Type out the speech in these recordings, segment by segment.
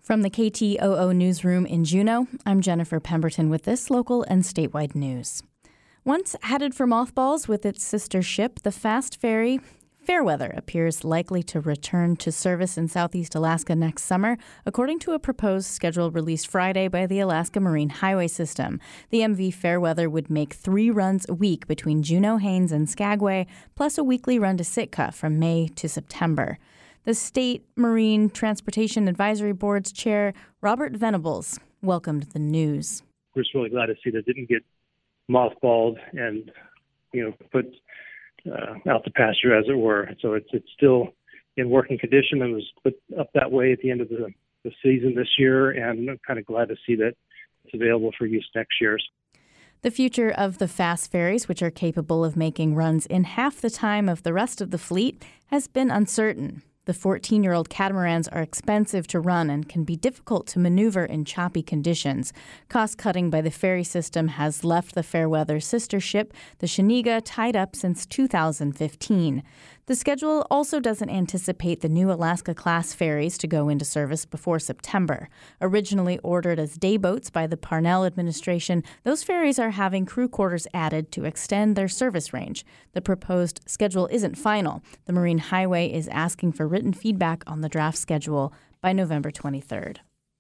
From the KTOO newsroom in Juneau, I'm Jennifer Pemberton with this local and statewide news. Once headed for mothballs with its sister ship, the fast ferry Fairweather appears likely to return to service in Southeast Alaska next summer, according to a proposed schedule released Friday by the Alaska Marine Highway System. The MV Fairweather would make 3 runs a week between Juneau, Haines, and Skagway, plus a weekly run to Sitka from May to September. The State Marine Transportation Advisory Board's chair, Robert Venables, welcomed the news. We're just really glad to see that it didn't get mothballed and, put out to pasture, as it were. So it's still in working condition and was put up that way at the end of the season this year, and I'm kind of glad to see that it's available for use next year. The future of the fast ferries, which are capable of making runs in half the time of the rest of the fleet, has been uncertain. The 14-year-old catamarans are expensive to run and can be difficult to maneuver in choppy conditions. Cost-cutting by the ferry system has left the Fairweather sister ship, the Shaniga, tied up since 2015. The schedule also doesn't anticipate the new Alaska-class ferries to go into service before September. Originally ordered as day boats by the Parnell administration, those ferries are having crew quarters added to extend their service range. The proposed schedule isn't final. The Marine Highway is asking for written feedback on the draft schedule by November 23rd.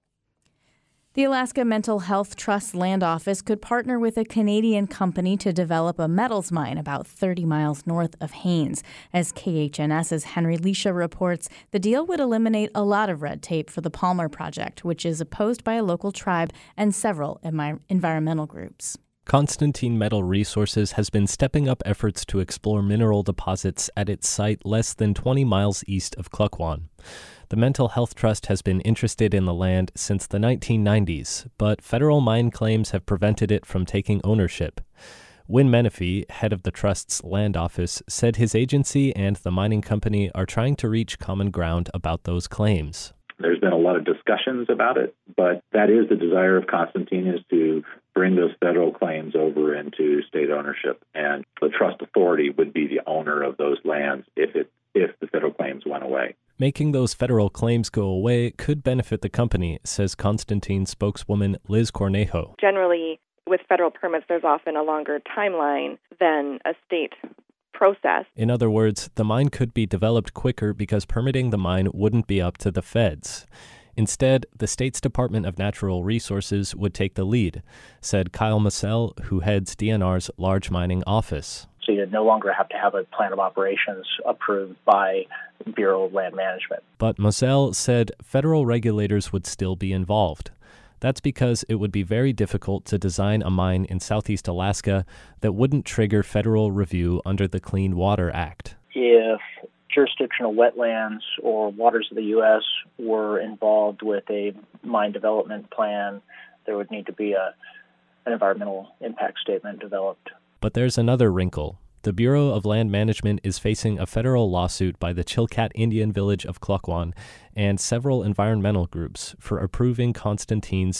The Alaska Mental Health Trust Land Office could partner with a Canadian company to develop a metals mine about 30 miles north of Haines. As KHNS's Henry Leisha reports, the deal would eliminate a lot of red tape for the Palmer Project, which is opposed by a local tribe and several environmental groups. Constantine Metal Resources has been stepping up efforts to explore mineral deposits at its site less than 20 miles east of Klukwan. The Mental Health Trust has been interested in the land since the 1990s, but federal mine claims have prevented it from taking ownership. Win Menifee, head of the Trust's land office, said his agency and the mining company are trying to reach common ground about those claims. There's been a lot of discussions about it, but that is the desire of Constantine, is to bring those federal claims over into state ownership. And the trust authority would be the owner of those lands if the federal claims went away. Making those federal claims go away could benefit the company, says Constantine spokeswoman Liz Cornejo. Generally, with federal permits, there's often a longer timeline than a state process. In other words, the mine could be developed quicker because permitting the mine wouldn't be up to the feds. Instead, the state's Department of Natural Resources would take the lead, said Kyle Massell, who heads DNR's large mining office. So you no longer have to have a plan of operations approved by Bureau of Land Management. But Massell said federal regulators would still be involved. That's because it would be very difficult to design a mine in Southeast Alaska that wouldn't trigger federal review under the Clean Water Act. If jurisdictional wetlands or waters of the U.S. were involved with a mine development plan, there would need to be an environmental impact statement developed. But there's another wrinkle. The Bureau of Land Management is facing a federal lawsuit by the Chilkat Indian Village of Klukwan and several environmental groups for approving Constantine's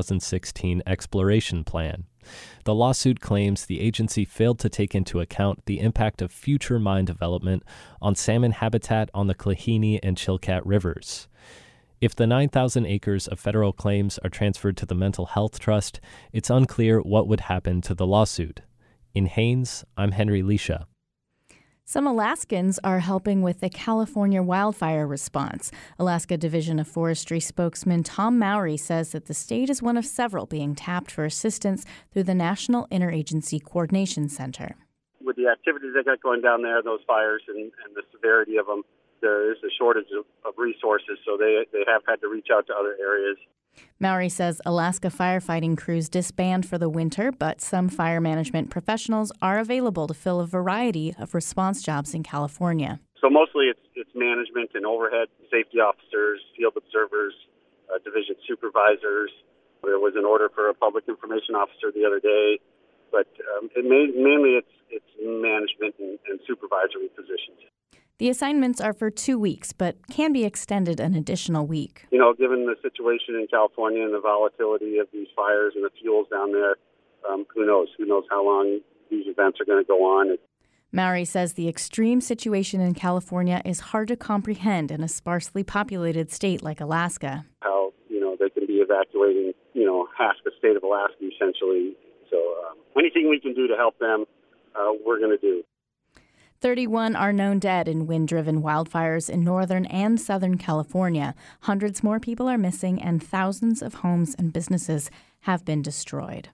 2016 exploration plan. The lawsuit claims the agency failed to take into account the impact of future mine development on salmon habitat on the Klehini and Chilkat rivers. If the 9,000 acres of federal claims are transferred to the Mental Health Trust, it's unclear what would happen to the lawsuit. In Haines, I'm Henry Leisha. Some Alaskans are helping with the California wildfire response. Alaska Division of Forestry spokesman Tom Mowry says that the state is one of several being tapped for assistance through the National Interagency Coordination Center. With the activities they got going down there, those fires and the severity of them, there is a shortage of resources, so they have had to reach out to other areas. Mowry says Alaska firefighting crews disband for the winter, but some fire management professionals are available to fill a variety of response jobs in California. So mostly it's management and overhead, safety officers, field observers, division supervisors. There was an order for a public information officer the other day, but mainly it's management and supervisory positions. The assignments are for 2 weeks, but can be extended an additional week. Given the situation in California and the volatility of these fires and the fuels down there, who knows? Who knows how long these events are going to go on. Mowry says the extreme situation in California is hard to comprehend in a sparsely populated state like Alaska. How, evacuating, half the state of Alaska, essentially. So anything we can do to help them, we're going to do. 31 are known dead in wind-driven wildfires in northern and southern California. Hundreds more people are missing, and thousands of homes and businesses have been destroyed.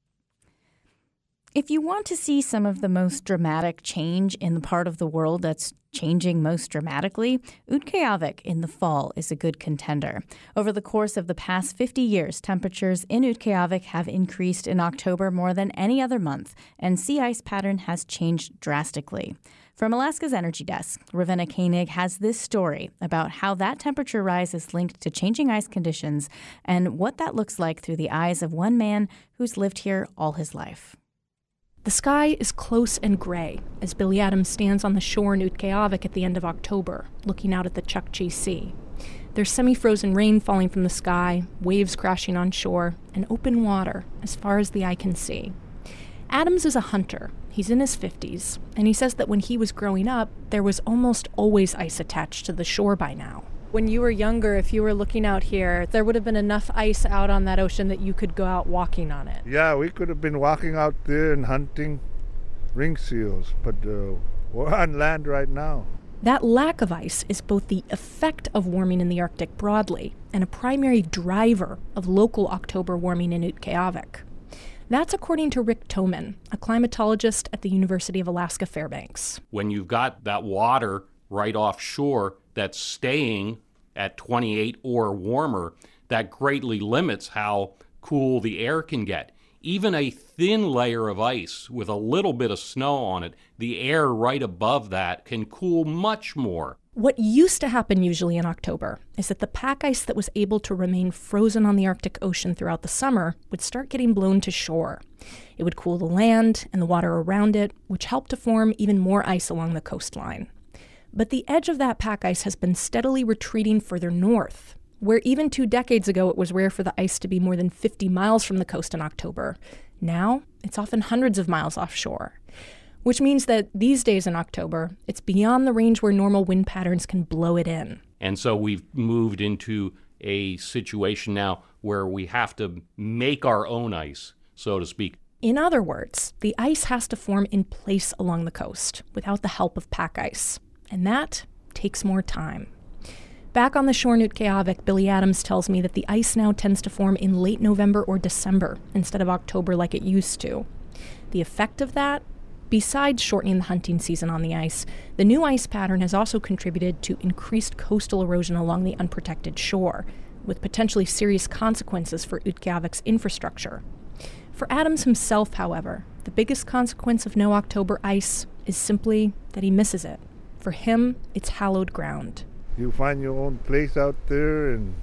If you want to see some of the most dramatic change in the part of the world that's changing most dramatically, Utqiagvik in the fall is a good contender. Over the course of the past 50 years, temperatures in Utqiagvik have increased in October more than any other month, and sea ice pattern has changed drastically. From Alaska's Energy Desk, Ravenna Koenig has this story about how that temperature rise is linked to changing ice conditions and what that looks like through the eyes of one man who's lived here all his life. The sky is close and gray as Billy Adams stands on the shore in Utqiagvik at the end of October, looking out at the Chukchi Sea. There's semi-frozen rain falling from the sky, waves crashing on shore, and open water as far as the eye can see. Adams is a hunter. He's in his 50s, and he says that when he was growing up, there was almost always ice attached to the shore by now. When you were younger, if you were looking out here, there would have been enough ice out on that ocean that you could go out walking on it. Yeah, we could have been walking out there and hunting ring seals, but we're on land right now. That lack of ice is both the effect of warming in the Arctic broadly and a primary driver of local October warming in Utqiagvik. That's according to Rick Toman, a climatologist at the University of Alaska Fairbanks. When you've got that water right offshore that's staying at 28 or warmer, that greatly limits how cool the air can get. Even a thin layer of ice with a little bit of snow on it, the air right above that can cool much more. What used to happen usually in October is that the pack ice that was able to remain frozen on the Arctic Ocean throughout the summer would start getting blown to shore. It would cool the land and the water around it, which helped to form even more ice along the coastline. But the edge of that pack ice has been steadily retreating further north, where even 2 decades ago it was rare for the ice to be more than 50 miles from the coast in October. Now, it's often hundreds of miles offshore, which means that these days in October, it's beyond the range where normal wind patterns can blow it in. And so we've moved into a situation now where we have to make our own ice, so to speak. In other words, the ice has to form in place along the coast without the help of pack ice. And that takes more time. Back on the shore in Utqiagvik, Billy Adams tells me that the ice now tends to form in late November or December instead of October like it used to. The effect of that, besides shortening the hunting season on the ice, the new ice pattern has also contributed to increased coastal erosion along the unprotected shore, with potentially serious consequences for Utqiagvik's infrastructure. For Adams himself, however, the biggest consequence of no October ice is simply that he misses it. For him, it's hallowed ground. You find your own place out there and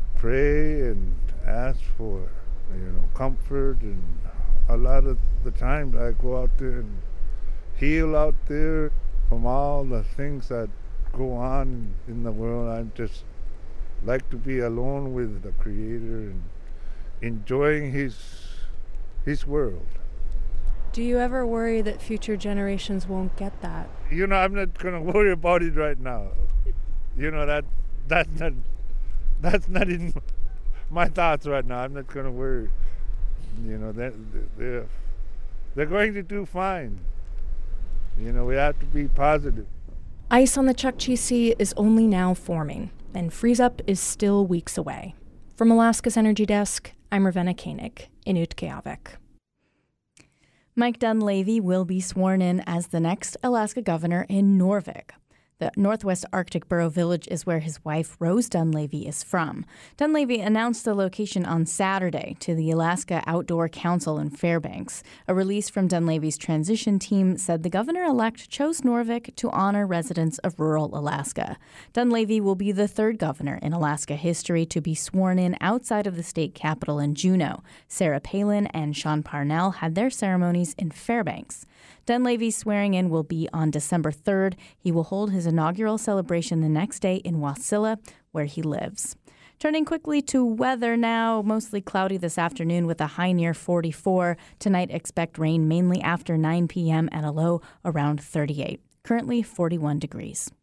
pray and ask for, comfort. And a lot of the times I go out there and heal out there from all the things that go on in the world. I just like to be alone with the Creator and enjoying His world. Do you ever worry that future generations won't get that? I'm not going to worry about it right now. That's not in my thoughts right now. I'm not going to worry. They're going to do fine. We have to be positive. Ice on the Chukchi Sea is only now forming, and freeze-up is still weeks away. From Alaska's Energy Desk, I'm Ravenna Koenig in Utqiagvik. Mike Dunleavy will be sworn in as the next Alaska governor in Norvik. The Northwest Arctic Borough Village is where his wife, Rose Dunleavy, is from. Dunleavy announced the location on Saturday to the Alaska Outdoor Council in Fairbanks. A release from Dunleavy's transition team said the governor-elect chose Norvik to honor residents of rural Alaska. Dunleavy will be the third governor in Alaska history to be sworn in outside of the state capital in Juneau. Sarah Palin and Sean Parnell had their ceremonies in Fairbanks. Dunleavy's swearing in will be on December 3rd. He will hold his inaugural celebration the next day in Wasilla, where he lives. Turning quickly to weather now, mostly cloudy this afternoon with a high near 44. Tonight, expect rain mainly after 9 p.m. and a low around 38. Currently 41 degrees.